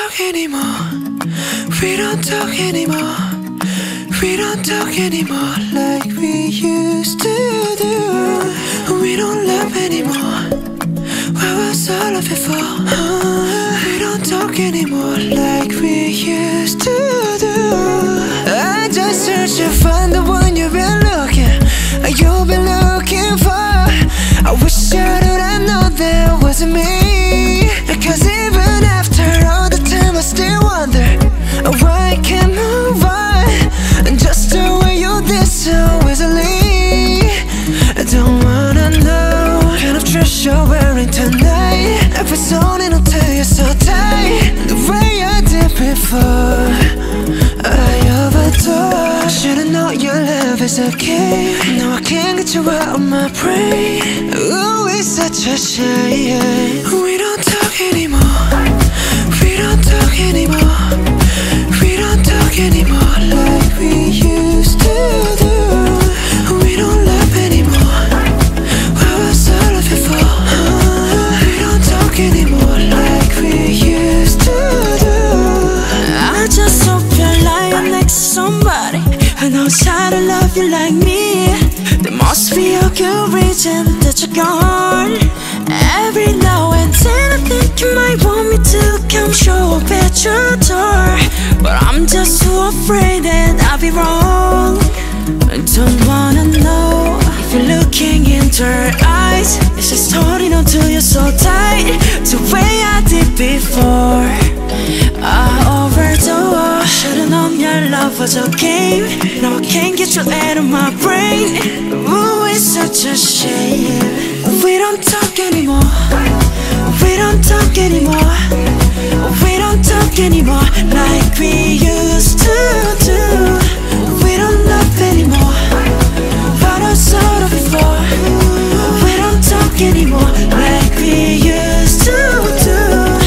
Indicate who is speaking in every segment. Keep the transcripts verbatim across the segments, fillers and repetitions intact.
Speaker 1: talk anymore. We don't talk anymore. We don't talk anymore like we used to do. We don't love anymore. What was all of it for? Uh, we don't talk anymore like we used to do. I just searched to find the one you've been looking, you've been looking for. I wish I would have known that wasn't me. Cause even after all the time I still wonder why I can't move on, just the way you did so easily. I don't wanna know what kind of dress you're wearing tonight. If it's only until you're so tight, the way I did before, I overdosed. Should've known your love is a game. Now I can't get you out of my brain. Ooh, it's such a shame. We don't talk anymore. We don't talk anymore. We don't talk anymore like we used to do. We don't love anymore. What was all of it for? Uh, we don't talk anymore like we used to do.
Speaker 2: I just hope you're lying next to somebody who knows how to love you like me. There must be a good reason that you're gone. Every now and then I think you might want me to come show up at your door, but I'm just too afraid that I'll be wrong. I don't wanna know if you're looking into her eyes. Is she holding on to you so tight, the way I did before? I overdosed. Should've known your love was a game. Now I can't get you out of my brain. Ooh, it's such a shame. We don't talk anymore. We don't talk anymore. We don't talk anymore like we used to do. We don't love anymore. What I saw of before. We don't talk anymore like we used to do.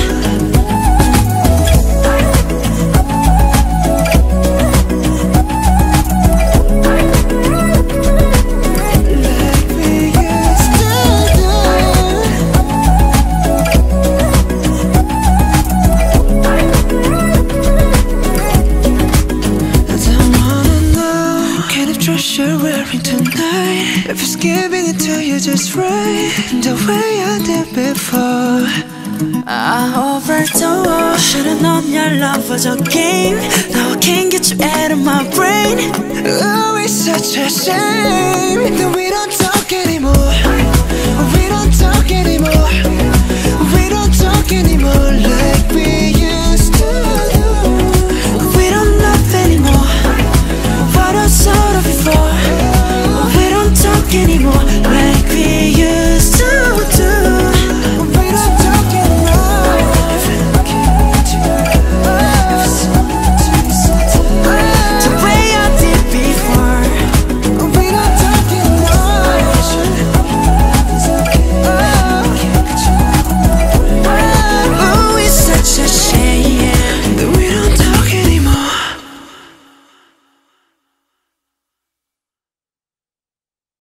Speaker 1: You're wearing tonight, if it's giving it to you just right, the way I did before.
Speaker 2: I overdosed. Should've known your love was a game. Now I can't get you out of my brain.
Speaker 1: Oh, it's such a shame that we don't talk anymore. We don't talk anymore. We don't talk anymore like we used to do.
Speaker 2: We don't love anymore. What I saw of before. We don't talk anymore.